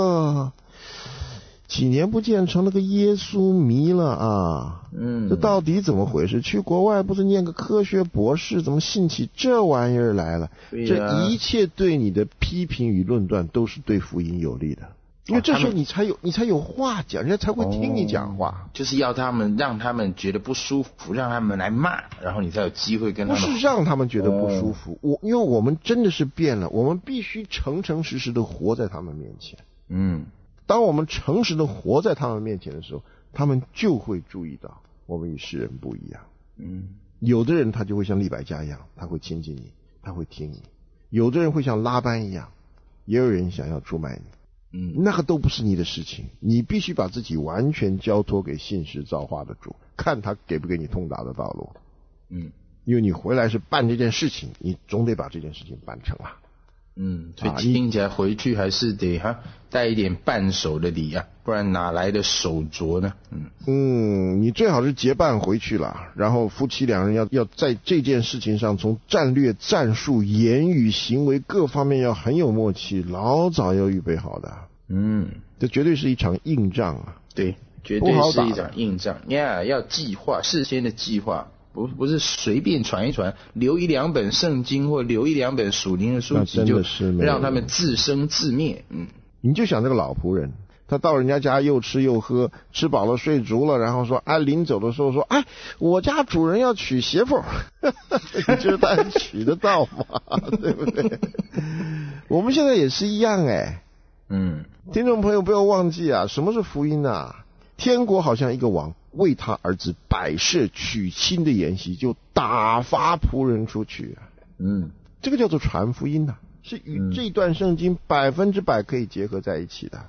几年不见成了个耶稣迷了啊！这到底怎么回事？去国外不是念个科学博士，怎么信起这玩意儿来了？这一切对你的批评与论断都是对福音有利的。因为这时候你才有话讲，人家才会听你讲话。 就是要让他们觉得不舒服，让他们来骂，然后你才有机会跟他们。 不是让他们觉得不舒服，因为我们真的是变了，我们必须诚诚实实的活在他们面前。当我们诚实的活在他们面前的时候，他们就会注意到我们与世人不一样。有的人他就会像利百加一样，他会亲近你，他会听你；有的人会像拉班一样，也有人想要出卖你。那个都不是你的事情，你必须把自己完全交托给信实造化的主，看他给不给你通达的道路。因为你回来是办这件事情，你总得把这件事情办成了。 所以听起来回去还是得带一点伴手的礼啊，不然哪来的手镯呢？ 你最好是结伴回去了，然后夫妻两人要在这件事情上，从战略、战术、言语、行为各方面要很有默契，老早要预备好的。这绝对是一场硬仗啊！ 对，绝对是一场硬仗呀！要计划，事先的计划。不是随便传一传，留一两本圣经或留一两本属灵的书籍，就让他们自生自灭。 你就想这个老仆人，他到人家家又吃又喝，吃饱了睡足了，然后说临走的时候说我家主人要娶媳妇。你觉得他娶得到吗？对不对？我们现在也是一样听众朋友不要忘记啊，什么是福音啊？天国好像一个王为他儿子摆设娶亲的筵席，就打发仆人出去。这个叫做传福音啊，是与这段圣经100%可以结合在一起的。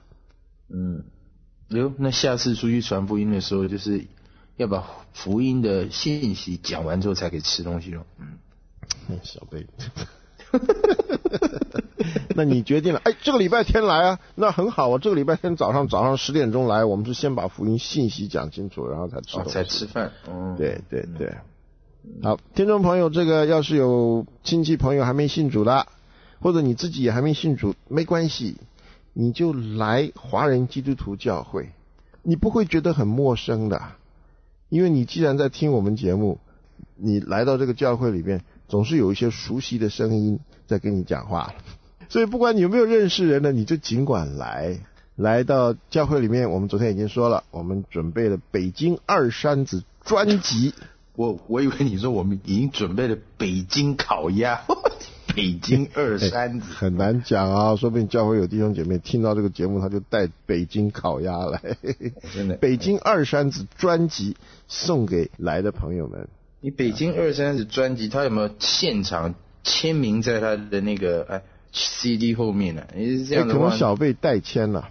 那下次出去传福音的时候，就是要把福音的信息讲完之后才可以吃东西咯。 小贝那你决定了这个礼拜天来啊，那很好啊，这个礼拜天早上10点钟来，我们是先把福音信息讲清楚，然后才吃东西， 才吃饭。 对。好，听众朋友，这个要是有亲戚朋友还没信主的，或者你自己也还没信主，没关系，你就来华人基督徒教会，你不会觉得很陌生的，因为你既然在听我们节目，你来到这个教会里面，总是有一些熟悉的声音在跟你讲话。所以不管你有没有认识人呢，你就尽管来到教会里面。我们昨天已经说了，我们准备了北京二山子专辑。 我以为你说我们已经准备了北京烤鸭。 北京二山子， 很难讲啊，说不定教会有弟兄姐妹听到这个节目，他就带北京烤鸭来。 真的， 北京二山子专辑送给来的朋友们。 你北京二山子专辑，他有没有现场签名在他的那个CD 后面呢？你是这样的话， 可能小贝代签了。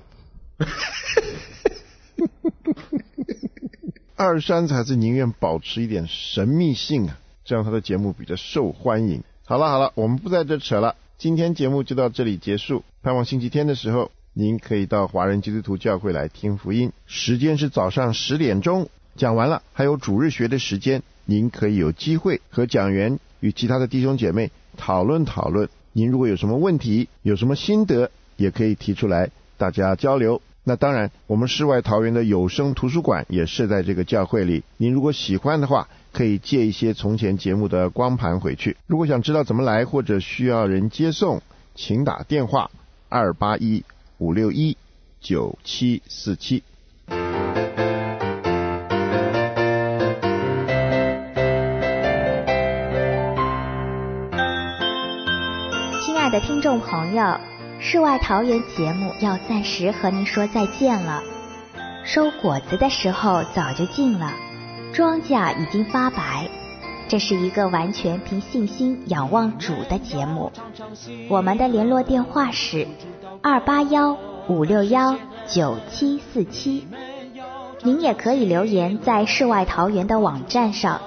二山子还是宁愿保持一点神秘性啊，这样他的节目比较受欢迎。好了，我们不在这扯了，今天节目就到这里结束。盼望星期天的时候，您可以到华人基督徒教会来听福音，时间是早上10点钟。讲完了，还有主日学的时间，您可以有机会和讲员与其他的弟兄姐妹讨论讨论。您如果有什么问题，有什么心得，也可以提出来，大家交流。那当然，我们世外桃源的有声图书馆也设在这个教会里，您如果喜欢的话，可以借一些从前节目的光盘回去。如果想知道怎么来，或者需要人接送，请打电话281-561-9747。 亲爱的听众朋友，世外桃源节目要暂时和您说再见了。收果子的时候早就近了，庄稼已经发白。这是一个完全凭信心仰望主的节目。我们的联络电话是281-561-9747。您也可以留言在世外桃源的网站上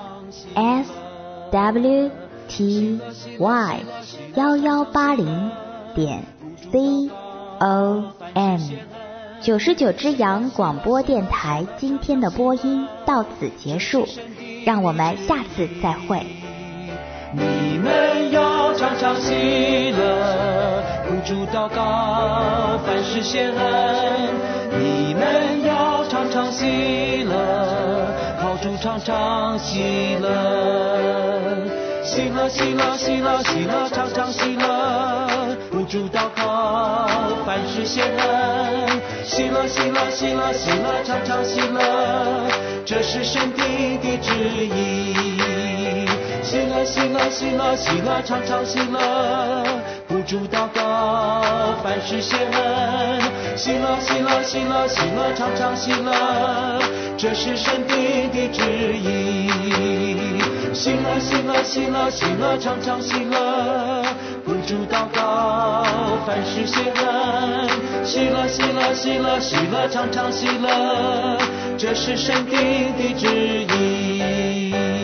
swty1180.com。 99只羊广播电台今天的播音到此结束，让我们下次再会。 你们要常常喜乐，不住祷告，凡事谢恩。你们要常常喜乐，靠主常常喜乐。喜乐喜乐喜乐喜乐，常常喜乐，不住祷告，凡事谢恩。喜乐喜乐喜乐喜乐，常常喜乐，这是神定的旨意。喜乐喜乐喜乐喜乐，常常喜乐，不住祷告，凡事谢恩。喜乐喜乐喜乐喜乐，常常喜乐，这是神定的旨意。喜乐喜乐喜乐喜乐，常常喜乐，不住祷告，凡事谢恩。喜乐喜乐喜乐喜乐，常常喜乐，这是神定的旨意。